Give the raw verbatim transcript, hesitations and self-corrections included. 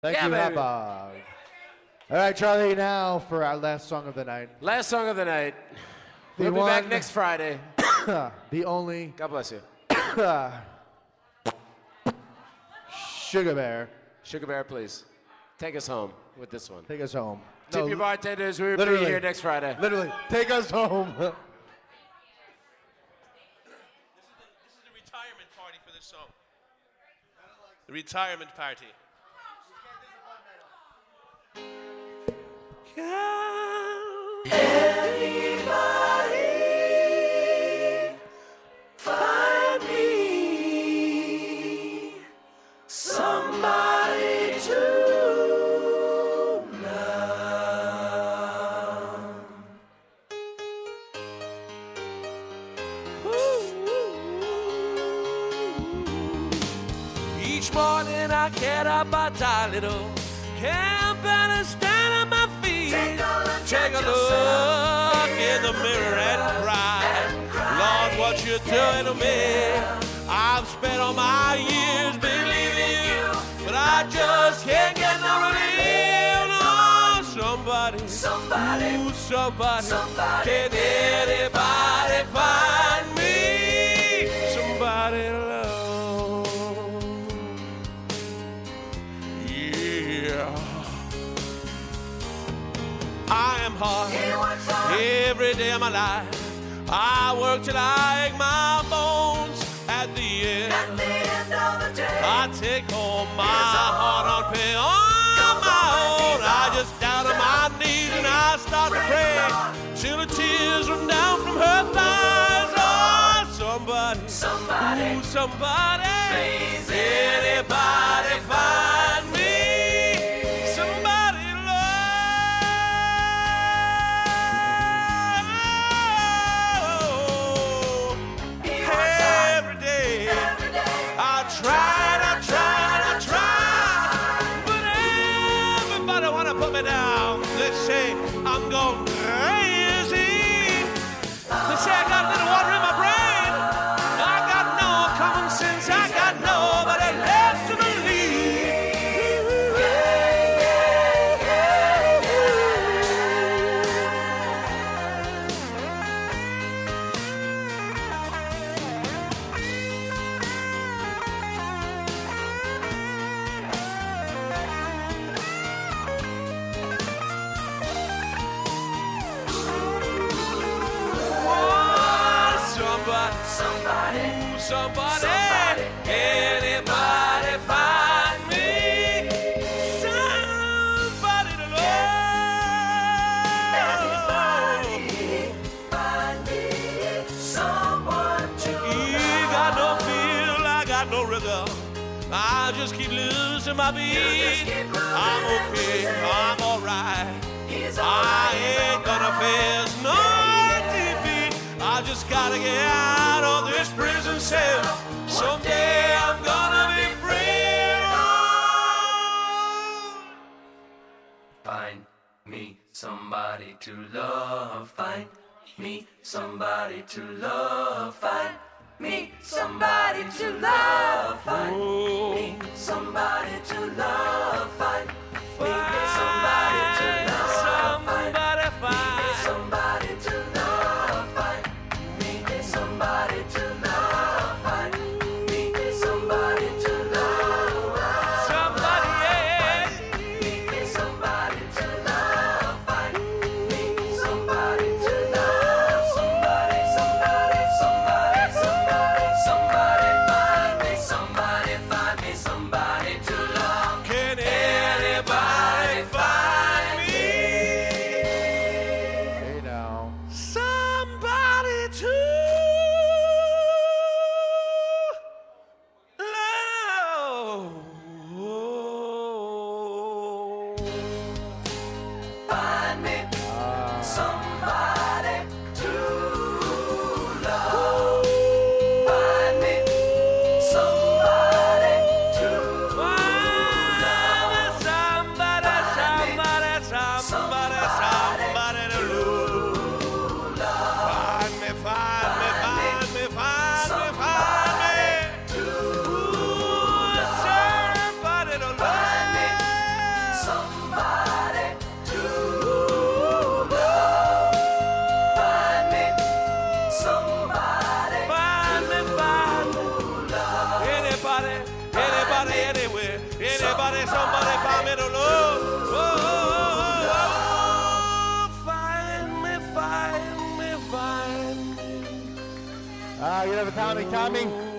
Thank yeah, you, baby. Hot Dog. All right, Charlie, now for our last song of the night. Last song of the night. The We'll be one- back next Friday. The only God bless you. Sugar Bear. Sugar Bear, please. Take us home with this one. Take us home. Tip No, your bartenders. We'll be literally. here next Friday. Literally, take us home. This is the retirement party for this song. The retirement party. Anybody find me somebody to love? Each morning I get up, I tie a little camp and I stand on my feet. Take a look, Take a at look yourself in the mirror and cry. Lord, what you doing to me? I've spent all my years believing you, but I just can't get no relief. No, somebody, Somebody, ooh, somebody, somebody. can anybody find me somebody to love? Yeah. I am hard He works hard. every day of my life. I work till I ache my bones. At the end, At the end of the day, I take home my It's all hard-earned pay on goes my on own. my knees I just down on my knees and I start to pray till the tears run down from her thighs. Oh, somebody, somebody, ooh, somebody, please, anybody find me somebody to love. He works hard Every day every day. I tried, I tried, I tried, but everybody wanna put me down. They say I'm going crazy. They say I got a little water in my brain. I got no common sense. I got nobody left to Oh, somebody, Somebody, ooh, somebody, Somebody. anybody find me somebody to love. anybody find me someone to You got no feel, I got no rhythm. I just keep losing my beat. just keep losing I'm and okay, losing. I'm alright. He's I alright, he's ain't gonna alright. face no defeat. I just gotta get out of this prison cell. Someday I'm gonna be free. Find me somebody to love. Find me somebody to love. Find me somebody to love. Find me somebody to love. Find me somebody to love. Find Somebody me find somebody to love. Find me somebody to love. Find me somebody to love. somebody, yeah. Need somebody to love. Find me somebody to love. Somebody, somebody, somebody, somebody, somebody. Find me somebody, find me somebody to love. Can Anybody, anywhere. Anybody, somebody find me to love. Oh, oh, oh, oh. Find me, find me, find me. Ah, you have a Tommy, Tommy.